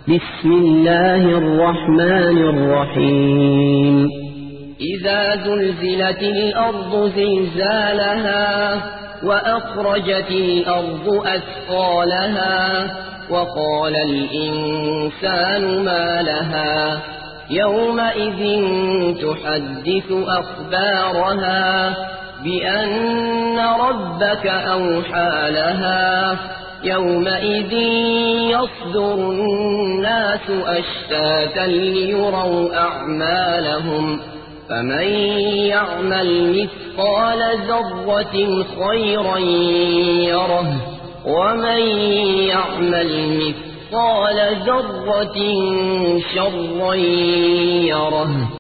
بسم الله الرحمن الرحيم إذا زلزلت الأرض زلزالها وأخرجت الأرض أثقالها وقال الإنسان ما لها يومئذ تحدث أخبارها بأن ربك أوحى لها يومئذ يصدر الناس أشتاتا ليروا أعمالهم فمن يعمل مثقال ذرة خيرا يره ومن يعمل مثقال ذرة شرا يره.